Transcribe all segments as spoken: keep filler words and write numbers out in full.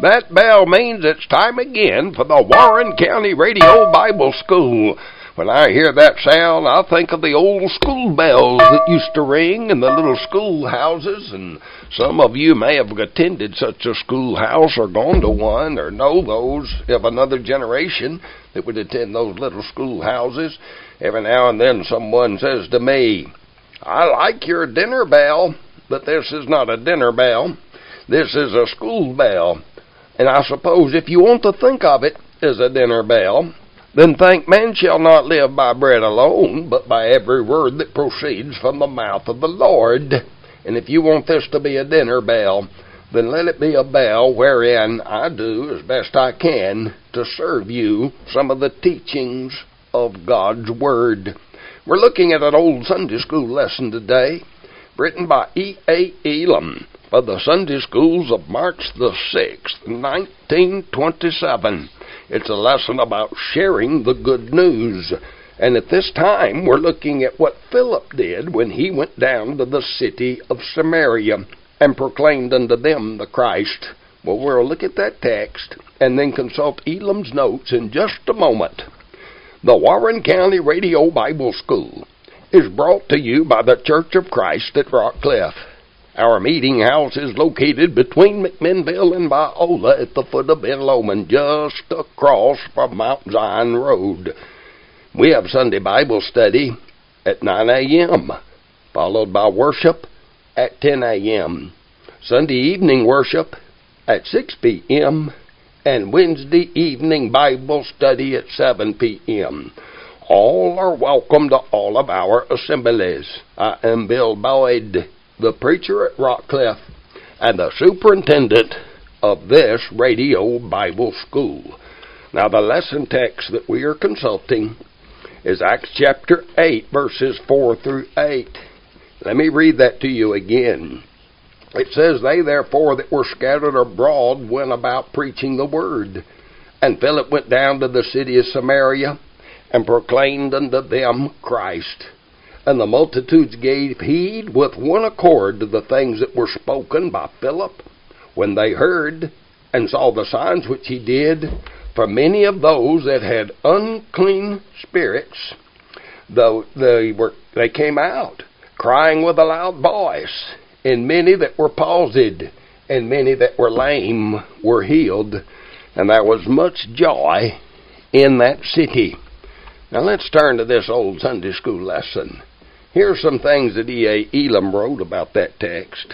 That bell means it's time again for the Warren County Radio Bible School. When I hear that sound, I think of the old school bells that used to ring in the little schoolhouses, and some of you may have attended such a schoolhouse or gone to one or know those of another generation that would attend those little schoolhouses. Every now and then someone says to me, "I like your dinner bell, but this is not a dinner bell. This is a school bell." And I suppose if you want to think of it as a dinner bell, then think man shall not live by bread alone, but by every word that proceeds from the mouth of the Lord. And if you want this to be a dinner bell, then let it be a bell wherein I do as best I can to serve you some of the teachings of God's Word. We're looking at an old Sunday school lesson today, written by E A Elam for the Sunday schools of March the sixth, nineteen twenty-seven. It's a lesson about sharing the good news. And at this time, we're looking at what Philip did when he went down to the city of Samaria and proclaimed unto them the Christ. Well, we'll look at that text and then consult Elam's notes in just a moment. The Warren County Radio Bible School is brought to you by the Church of Christ at Rock Cliff. Our meeting house is located between McMinnville and Biola at the foot of Ben Lomond, just across from Mount Zion Road. We have Sunday Bible study at nine a.m., followed by worship at ten a.m., Sunday evening worship at six p.m., and Wednesday evening Bible study at seven p.m. All are welcome to all of our assemblies. I am Bill Boyd, the preacher at Rock Cliff, and the superintendent of this radio Bible school. Now, the lesson text that we are consulting is Acts chapter eight, verses four through eight. Let me read that to you again. It says, "They therefore that were scattered abroad went about preaching the word. And Philip went down to the city of Samaria, and proclaimed unto them Christ. And the multitudes gave heed with one accord to the things that were spoken by Philip, when they heard and saw the signs which he did. For many of those that had unclean spirits, though they were they came out, crying with a loud voice, and many that were palsied, and many that were lame were healed. And there was much joy in that city." Now let's turn to this old Sunday school lesson. Here's some things that E A Elam wrote about that text.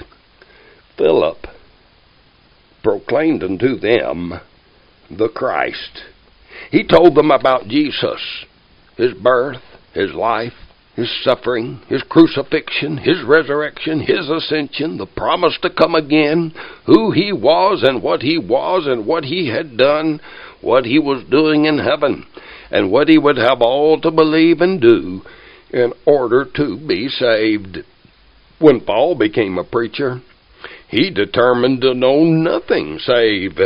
Philip proclaimed unto them the Christ. He told them about Jesus, his birth, his life, his suffering, his crucifixion, his resurrection, his ascension, the promise to come again, who he was and what he was and what he had done, what he was doing in heaven, and what he would have all to believe and do in order to be saved. When Paul became a preacher, he determined to know nothing save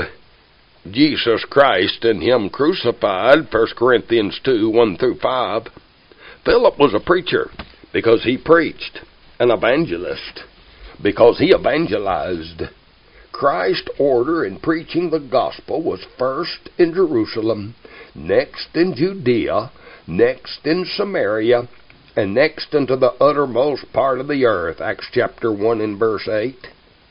Jesus Christ and him crucified, First Corinthians two, one through five. Philip was a preacher because he preached, an evangelist because he evangelized. Christ's order in preaching the gospel was first in Jerusalem, next in Judea, next in Samaria, and next unto the uttermost part of the earth. Acts chapter one and verse eight.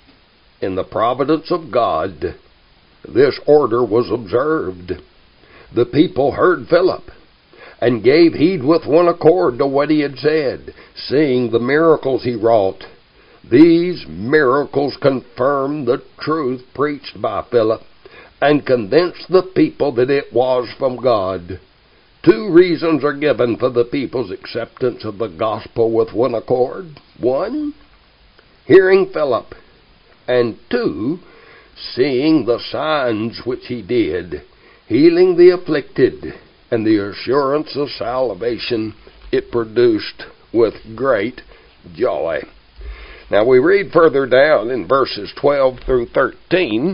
In the providence of God, this order was observed. The people heard Philip and gave heed with one accord to what he had said, seeing the miracles he wrought. These miracles confirmed the truth preached by Philip and convinced the people that it was from God. Two reasons are given for the people's acceptance of the gospel with one accord. One, hearing Philip, and two, seeing the signs which he did, healing the afflicted, and the assurance of salvation it produced with great joy. Now we read further down in verses twelve through thirteen,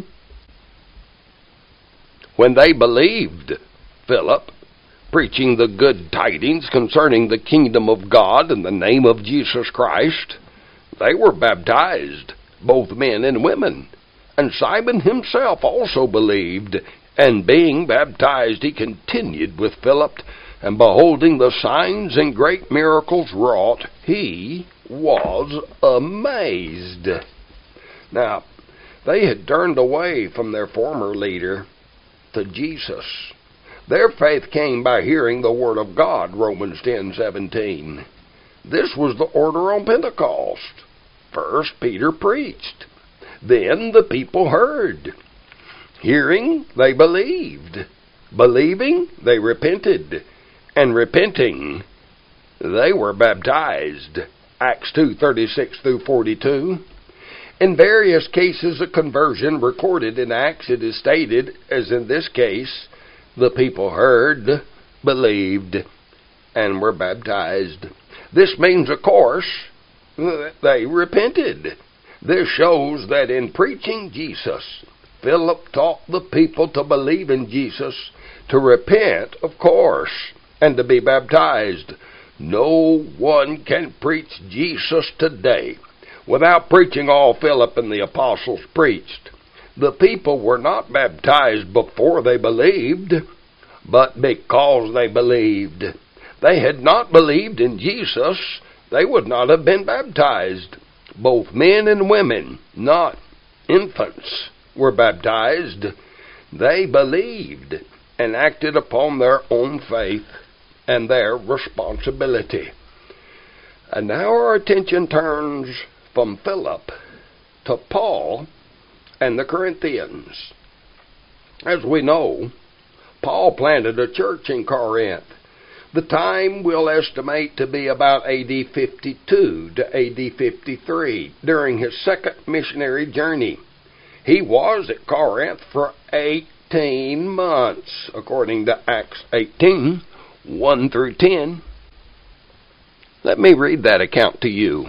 "When they believed Philip, preaching the good tidings concerning the kingdom of God in the name of Jesus Christ, they were baptized, both men and women. And Simon himself also believed, and being baptized he continued with Philip, and beholding the signs and great miracles wrought, he was amazed. Now, they had turned away from their former leader to Jesus. Their faith came by hearing the word of God, Romans ten seventeen. This was the order on Pentecost. First, Peter preached. Then the people heard. Hearing, they believed. Believing, they repented. And repenting, they were baptized. Acts two thirty-six through forty-two. In various cases of conversion recorded in Acts, it is stated, as in this case, the people heard, believed, and were baptized. This means, of course, that they repented. This shows that in preaching Jesus, Philip taught the people to believe in Jesus, to repent, of course, and to be baptized. No one can preach Jesus today without preaching all Philip and the apostles preached. The people were not baptized before they believed, but because they believed. They had not believed in Jesus, they would not have been baptized. Both men and women, not infants, were baptized. They believed and acted upon their own faith and their responsibility. And now our attention turns from Philip to Paul and the Corinthians. As we know, Paul planted a church in Corinth. The time we'll estimate to be about A D fifty-two to A D fifty-three, during his second missionary journey. He was at Corinth for eighteen months, according to Acts eighteen, one through ten. Let me read that account to you.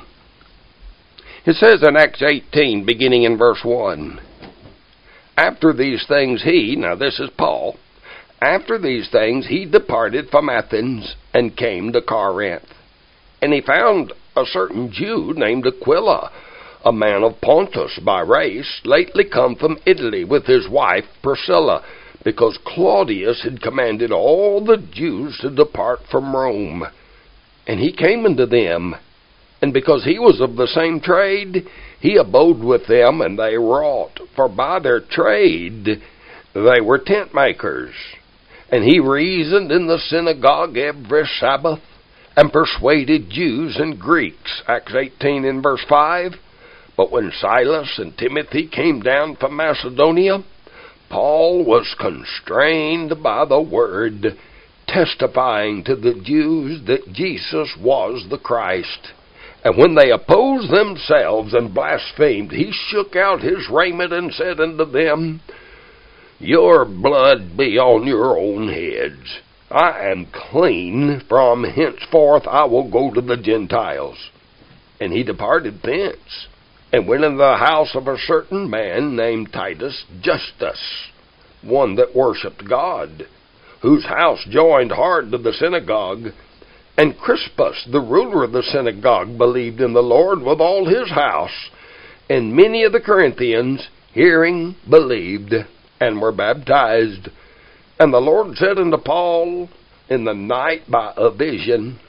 It says in Acts eighteen, beginning in verse one, After these things he, now this is Paul, after these things he departed from Athens and came to Corinth. And he found a certain Jew named Aquila, a man of Pontus by race, lately come from Italy with his wife Priscilla, because Claudius had commanded all the Jews to depart from Rome. And he came unto them, and because he was of the same trade, he abode with them, and they wrought, for by their trade they were tent makers. And he reasoned in the synagogue every Sabbath, and persuaded Jews and Greeks. Acts eighteen in verse five. But when Silas and Timothy came down from Macedonia, Paul was constrained by the word, testifying to the Jews that Jesus was the Christ. And when they opposed themselves and blasphemed, he shook out his raiment and said unto them, Your blood be on your own heads. I am clean. From henceforth I will go to the Gentiles. And he departed thence, and went into the house of a certain man named Titus Justus, one that worshipped God, whose house joined hard to the synagogue. And Crispus, the ruler of the synagogue, believed in the Lord with all his house. And many of the Corinthians, hearing, believed, and were baptized. And the Lord said unto Paul in the night by a vision,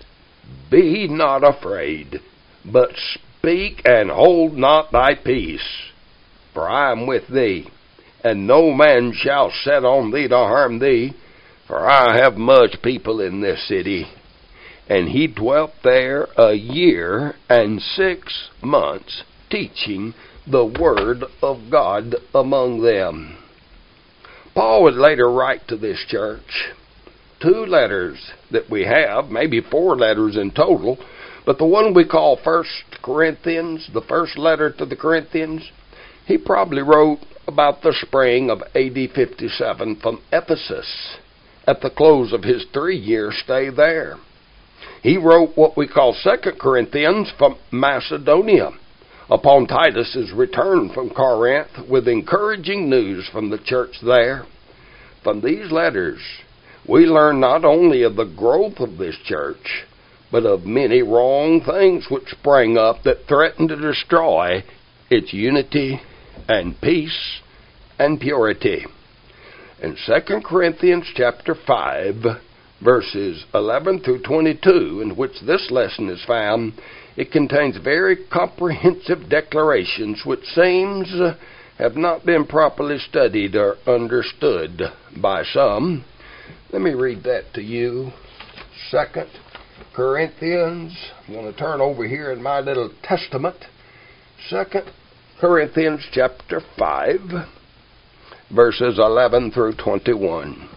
Be not afraid, but speak and hold not thy peace, for I am with thee, and no man shall set on thee to harm thee, for I have much people in this city. And he dwelt there a year and six months, teaching the word of God among them. Paul would later write to this church two letters that we have, maybe four letters in total, but the one we call First Corinthians, the first letter to the Corinthians, he probably wrote about the spring of A D fifty-seven from Ephesus, at the close of his three-year stay there. He wrote what we call Second Corinthians from Macedonia, upon Titus's return from Corinth, with encouraging news from the church there. From these letters, we learn not only of the growth of this church, but of many wrong things which sprang up that threatened to destroy its unity and peace and purity. In Second Corinthians chapter five, verses eleven through twenty-two, in which this lesson is found, it contains very comprehensive declarations which seems have not been properly studied or understood by some. Let me read that to you. Second Corinthians, I'm going to turn over here in my little testament. Second Corinthians chapter five, verses eleven through twenty-one.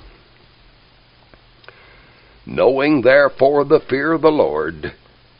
Knowing therefore the fear of the Lord,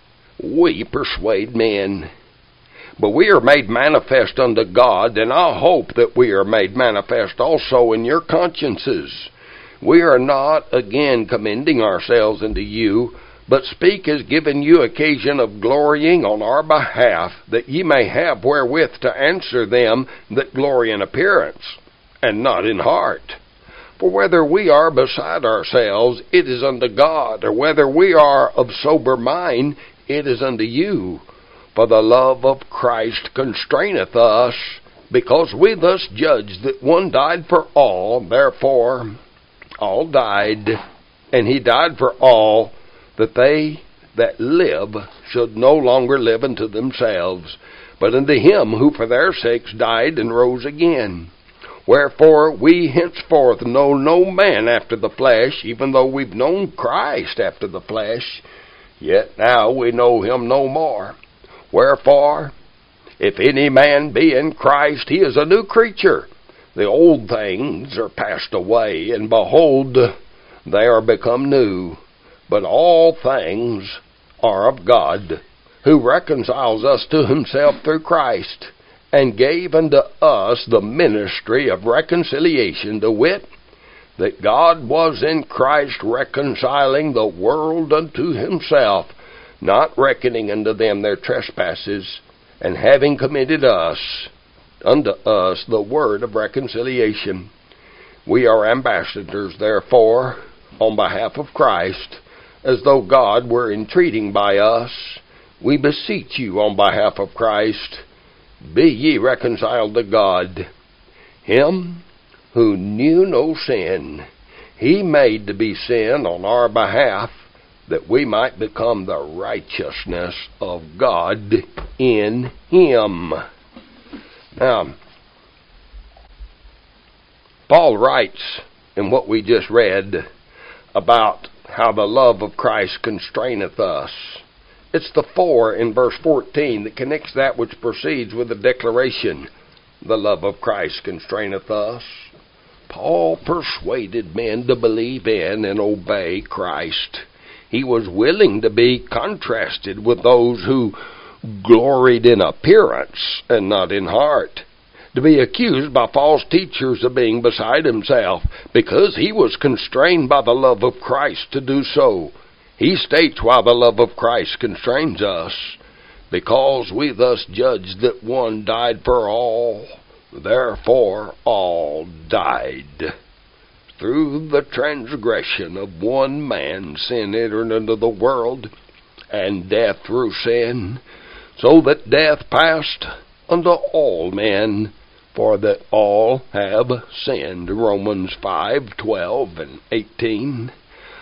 we persuade men. But we are made manifest unto God, and I hope that we are made manifest also in your consciences. We are not again commending ourselves unto you, but speak as giving you occasion of glorying on our behalf, that ye may have wherewith to answer them that glory in appearance, and not in heart. For whether we are beside ourselves, it is unto God, or whether we are of sober mind, it is unto you. For the love of Christ constraineth us, because we thus judge that one died for all, therefore all died, and he died for all, that they that live should no longer live unto themselves, but unto him who for their sakes died and rose again. Wherefore we henceforth know no man after the flesh, even though we've known Christ after the flesh, yet now we know him no more. Wherefore, if any man be in Christ, he is a new creature. The old things are passed away, and behold, they are become new. But all things are of God, who reconciles us to himself through Christ, and gave unto us the ministry of reconciliation, to wit, that God was in Christ reconciling the world unto himself, not reckoning unto them their trespasses, and having committed us unto us the word of reconciliation. We are ambassadors, therefore, on behalf of Christ, as though God were entreating by us. We beseech you on behalf of Christ, be ye reconciled to God. Him who knew no sin, he made to be sin on our behalf, that we might become the righteousness of God in him. Now, Paul writes in what we just read about how the love of Christ constraineth us. It's the for in verse fourteen that connects that which proceeds with the declaration, the love of Christ constraineth us. Paul persuaded men to believe in and obey Christ. He was willing to be contrasted with those who gloried in appearance and not in heart, to be accused by false teachers of being beside himself, because he was constrained by the love of Christ to do so. He states why the love of Christ constrains us, because we thus judge that one died for all, therefore all died. Through the transgression of one man, sin entered into the world, and death through sin, so that death passed unto all men, for that all have sinned. Romans five, twelve, and eighteen.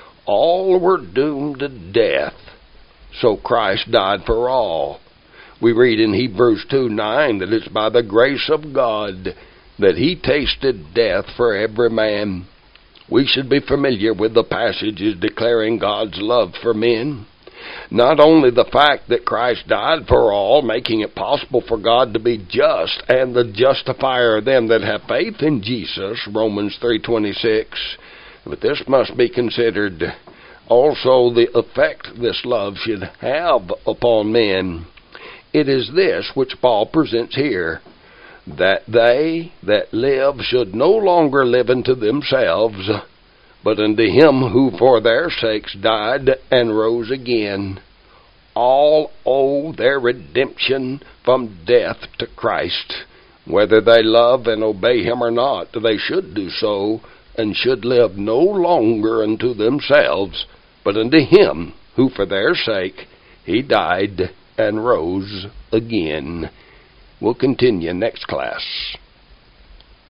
All were doomed to death, so Christ died for all. We read in Hebrews two, nine, that it's by the grace of God that he tasted death for every man. We should be familiar with the passages declaring God's love for men. Not only the fact that Christ died for all, making it possible for God to be just and the justifier of them that have faith in Jesus, Romans three twenty-six, but this must be considered also the effect this love should have upon men. It is this which Paul presents here, that they that live should no longer live unto themselves, but unto him who for their sakes died and rose again. All owe their redemption from death to Christ. Whether they love and obey him or not, they should do so, and should live no longer unto themselves, but unto him who for their sake he died and rose again. We'll continue next class.